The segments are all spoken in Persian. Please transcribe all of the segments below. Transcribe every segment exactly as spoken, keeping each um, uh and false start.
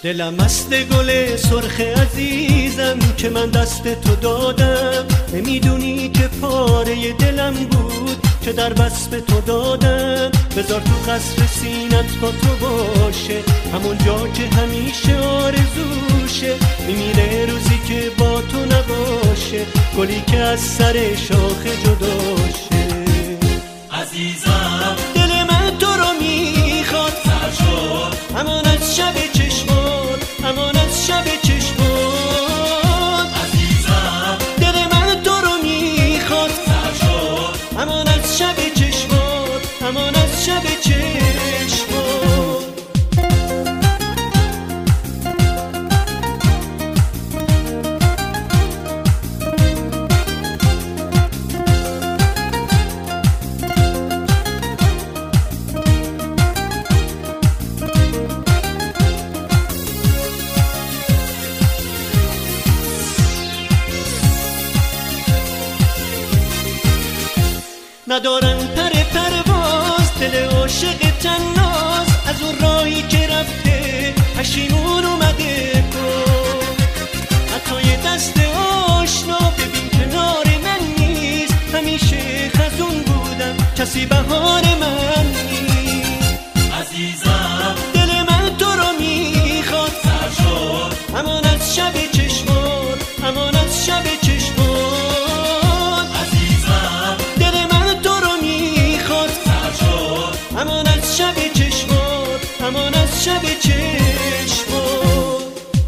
دلم مست گل سرخ عزیزم که من دست تو دادم، نمیدونی که پاره دلم بود که در وصف تو دادم. بذار تو قصر سینت با تو باشه، همون جا که همیشه آرزوشه. میمیره روزی که با تو نباشه، گلی که از سر شاخه جداشه. عزیزم دل من تو رو میخواد، سر شد همان از شب چشمات، همان از شب چشمات. عزیزم دل من تو رو میخواد، سر شد همان از شب چشمات، همان از شب چشمات. ندارم پر پرواز، دل عاشق تناز، از اون راهی که رفته پشیمون اومده کن. حتی یه دست آشنا ببین کنار من نیست، همیشه خزون بودم کسی بهار من نیست. عزیزم دل من تو رو میخواد، سر شد همان از شب چشمات، همان از شب چشمات. همان از شب چشمات، همان از شب چشمات.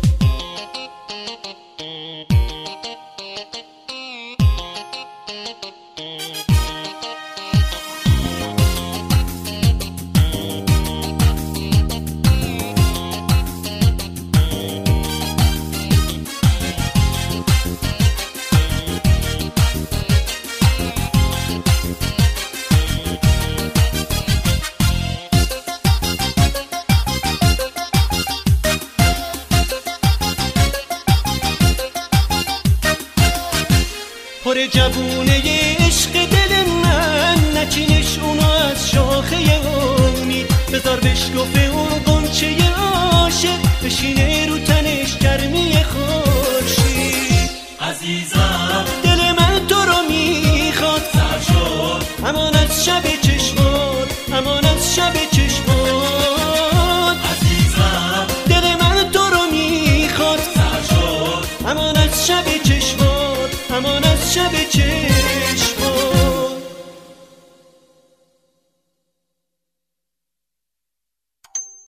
پر جوونه عشق دل من، نچینش اونو از شاخه امید. بذار بشکفه اون قنچه عاشق، بشینه رو تنش گرمی خود.